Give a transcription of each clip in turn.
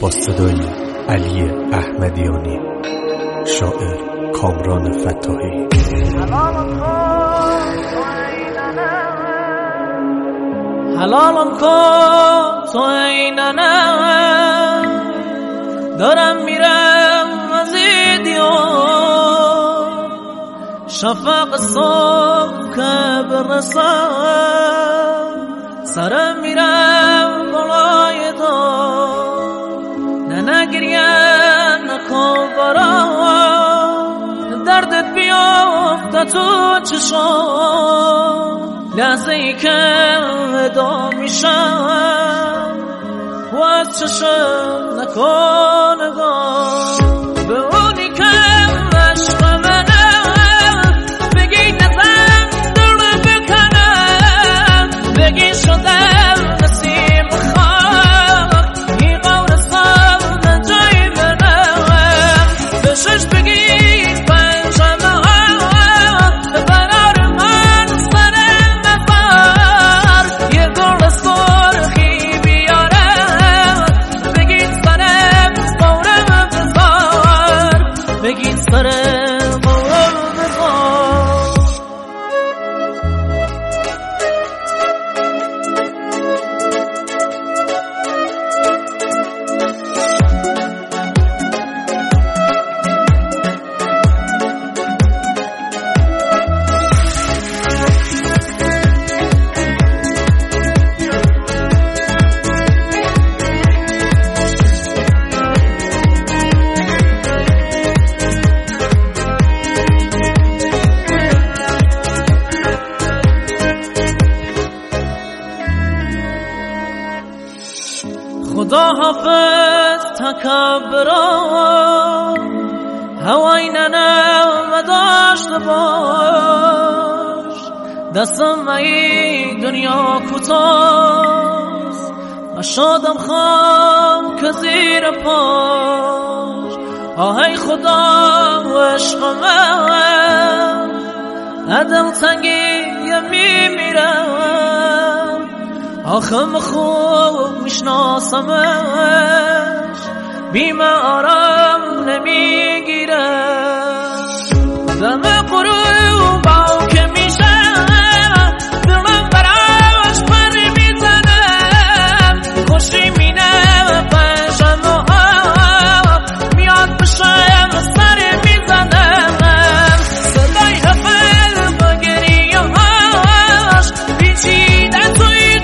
با صدای علی احمدیانی، شاعر کامران فتاحی. حلالم کن تو اینانه، دارم میرم از دیار، شفق صبح که برسم سرم میرم بالای دار. نگریم نکن برام، دردت بیافته تو چشام، لحظه ای که ودا میشم و از چشم نکن نگاه به اونی که عشق منه، بگی نزن دل بکنم، بگی شدم نسیم خاک، این قورستان جای منه، به شش بگی بگید سر قول بزار. خدا حافظ تکبران، هوای ننم داشته باش، دستم ای دنیا کوتاست و شادم خام که زیر پاش. آهای خدا و عشق من، عدم تنگی میمیرم، آخم خوب میشناسمش، بیم آرام نمیگیرم. دم غروب باو که میشه دلم براش پر میزنم، خوشی مینه پشم و میاد بشم سر میزنم، صدای حفل با گریه هاش پیچیدن توی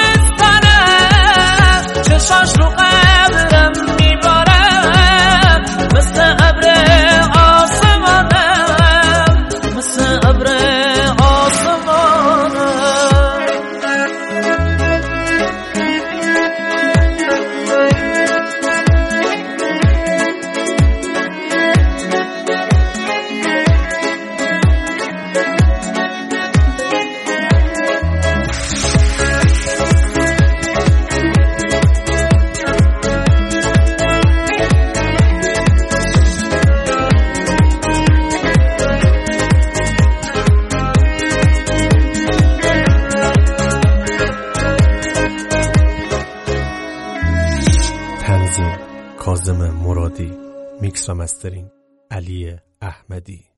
چشاش رو قبرم میبارم، مثل ابر آسمانم، مثل ابر آسمانم. تنظیم کاظم مرادی، میکس و مسترینگ علی احمدی.